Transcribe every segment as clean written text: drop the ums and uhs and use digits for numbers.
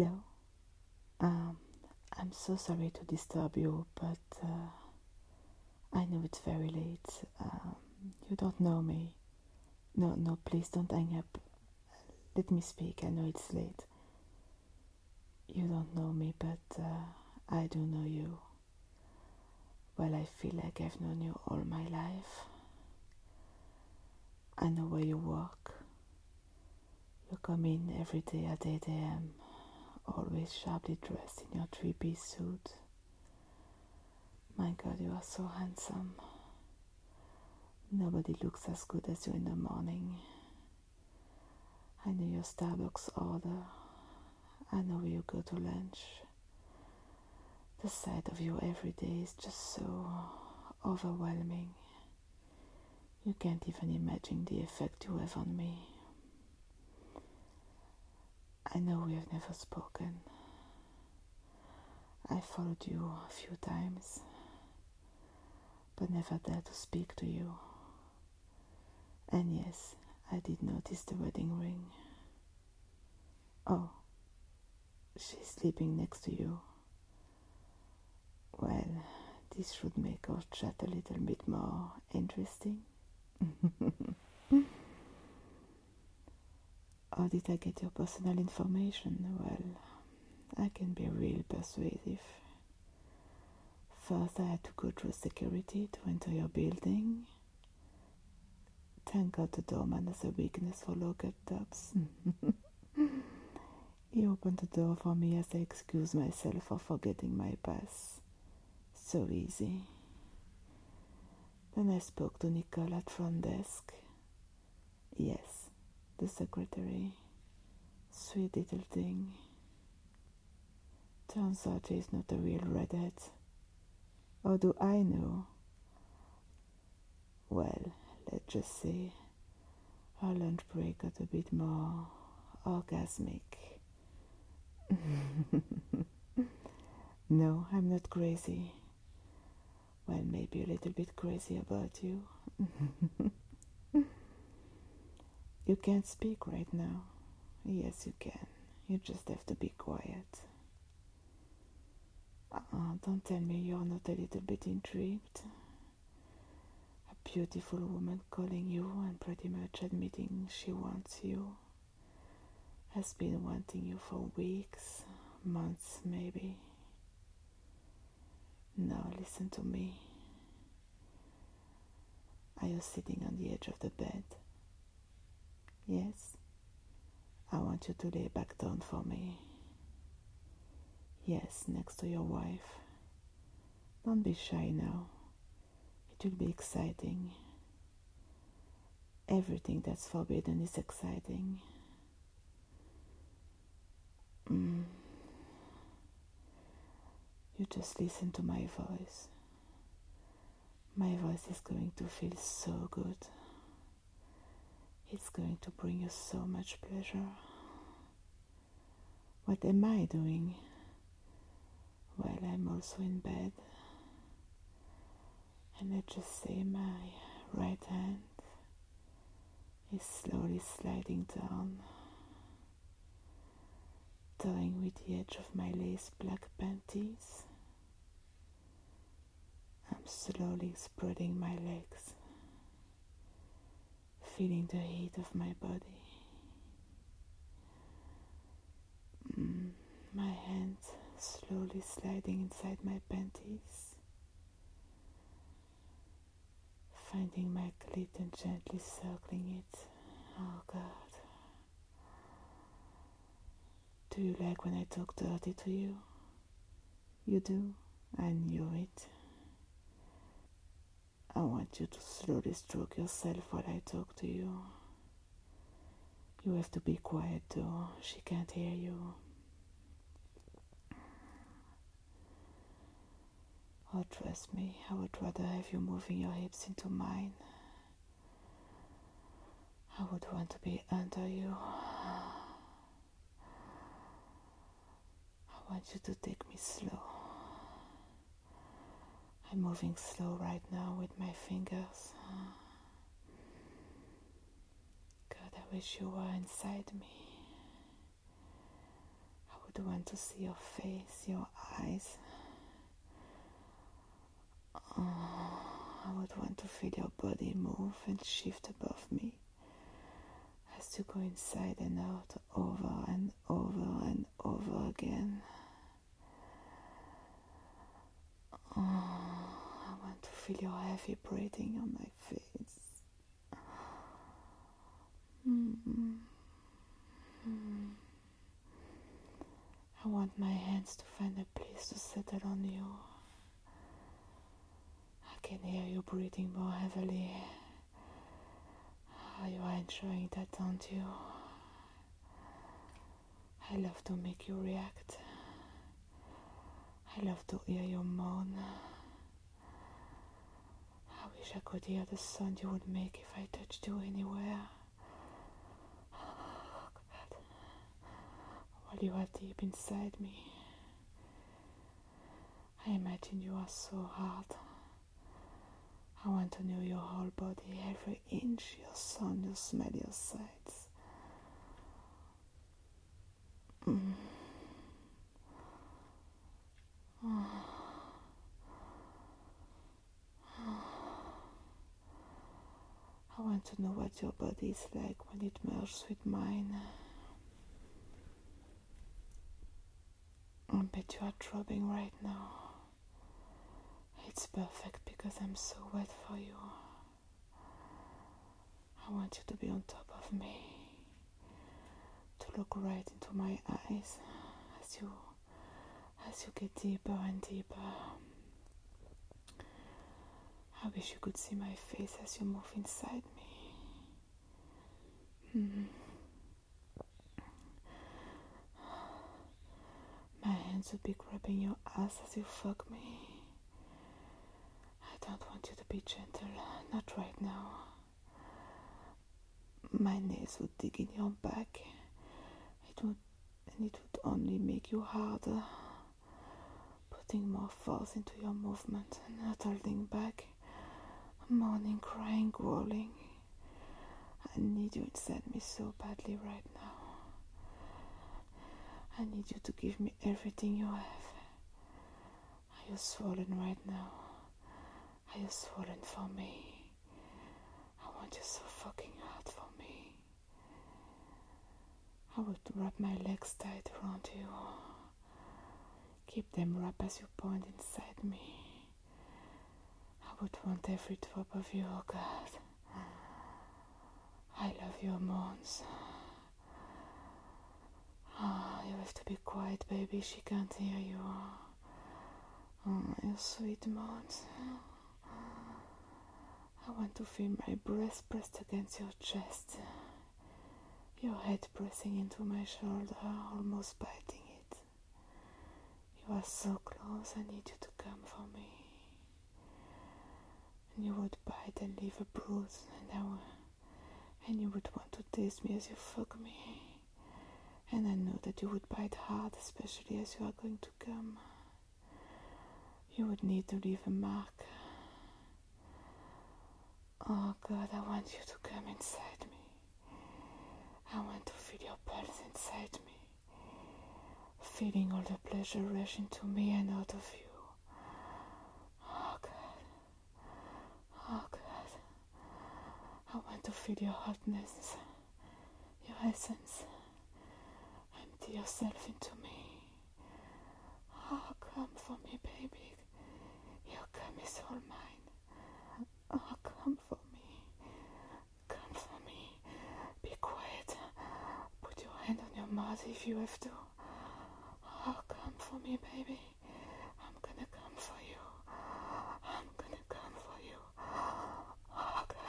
Hello. Um, I'm so sorry to disturb you, but I know it's very late. You don't know me. No, please don't hang up. Let me speak. I know it's late. You don't know me, but I do know you. Well, I feel like I've known you all my life. I know where you work. You come in every day at 8 a.m., always sharply dressed in your three-piece suit. My God, you are so handsome. Nobody looks as good as you in the morning. I know your Starbucks order. I know where you go to lunch. The sight of you every day is just so overwhelming. You can't even imagine the effect you have on me. I know we have never spoken. I followed you a few times, but never dared to speak to you. And yes, I did notice the wedding ring. Oh, she's sleeping next to you. Well, this should make our chat a little bit more interesting. How did I get your personal information? Well, I can be real persuasive. First, I had to go through security to enter your building. Thank God the doorman has a weakness for locked doors. He opened the door for me as I excused myself for forgetting my pass. So easy. Then I spoke to Nicole at front desk. Yes, the secretary. Sweet little thing. Turns out she's not a real redhead. Or do I know? Well, let's just say our lunch break got a bit more orgasmic. No, I'm not crazy. Well, maybe a little bit crazy about you. You can't speak right now. Yes, you can. You just have to be quiet. Don't tell me you're not a little bit intrigued. A beautiful woman calling you and pretty much admitting she wants you. Has been wanting you for weeks, months maybe. Now listen to me. Are you sitting on the edge of the bed? Yes? I want you to lay back down for me. Yes, next to your wife. Don't be shy now. It will be exciting. Everything that's forbidden is exciting. You just listen to my voice. My voice is going to feel so good. It's going to bring you so much pleasure. What am I doing? Well, I'm also in bed. And let's just say my right hand is slowly sliding down, toying with the edge of my lace black panties. I'm slowly spreading my legs, feeling the heat of my body. My hands slowly sliding inside my panties, finding my clit and gently circling it. Oh God. Do you like when I talk dirty to you? You do? I knew it. I want you to slowly stroke yourself while I talk to you. You have to be quiet though, she can't hear you. Oh, trust me, I would rather have you moving your hips into mine. I would want to be under you. I want you to take me slow. I'm moving slow right now with my fingers. God, I wish you were inside me. I would want to see your face, your eyes. I would want to feel your body move and shift above me as you go inside and out, over and over and over again. I want to feel your heavy breathing on my face. I want my hands to find a place to settle on you. I can hear you breathing more heavily. You are enjoying that, don't you? I love to make you react. I love to hear you moan. I wish I could hear the sound you would make if I touched you anywhere. Oh, God. While you are deep inside me, I imagine you are so hard. I want to know your whole body, every inch, your sound, your smell, your sights. I want to know what your body is like when it merges with mine. I bet you are throbbing right now. It's perfect because I'm so wet for you. I want you to be on top of me, to look right into my eyes as you get deeper and deeper. I wish you could see my face as you move inside me. My hands would be grabbing your ass as you fuck me. I don't want you to be gentle, not right now. My nails would dig in your back. It would only make you harder, putting more force into your movement and not holding back, moaning, crying, growling. I need you inside me so badly right now. I need you to give me everything you have. Are you swollen right now? Are you swollen for me? I want you so fucking hard for me. I would wrap my legs tight around you. Keep them wrapped as you point inside me. I would want every drop of you, oh God. I love your moans. You have to be quiet, baby. She can't hear you. Your sweet moans. I want to feel my breast pressed against your chest. Your head pressing into my shoulder, almost biting it. You are so close, I need you to come for me. And you would bite and leave a bruise, and you would want to taste me as you fuck me. And I know that you would bite hard, especially as you are going to come. You would need to leave a mark. Oh God, I want you to come inside me. I want to feel your pulse inside me, feeling all the pleasure rush into me and out of you. Oh God, oh God, I want to feel your hotness, your essence. Empty yourself into me. Oh, come for me, baby. Your cum is all mine. Oh, come for me. Come for me. Be quiet. Put your hand on your mouth if you have to. Oh, come for me, baby. I'm gonna come for you. I'm gonna come for you. Oh, God.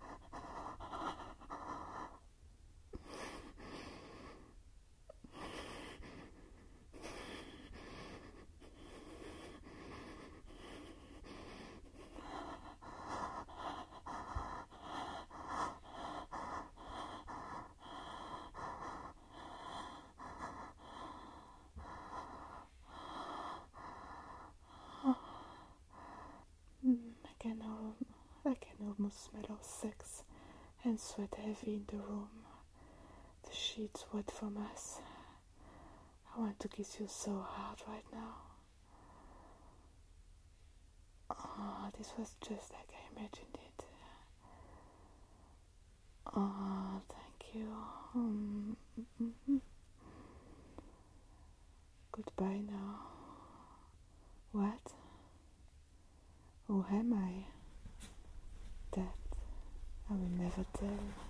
I can almost smell our sex and sweat heavy in the room. The sheets wet from us. I want to kiss you so hard right now. Oh, this was just like I imagined it. Oh, thank you. Goodbye now. What? Who am I? That I will never tell.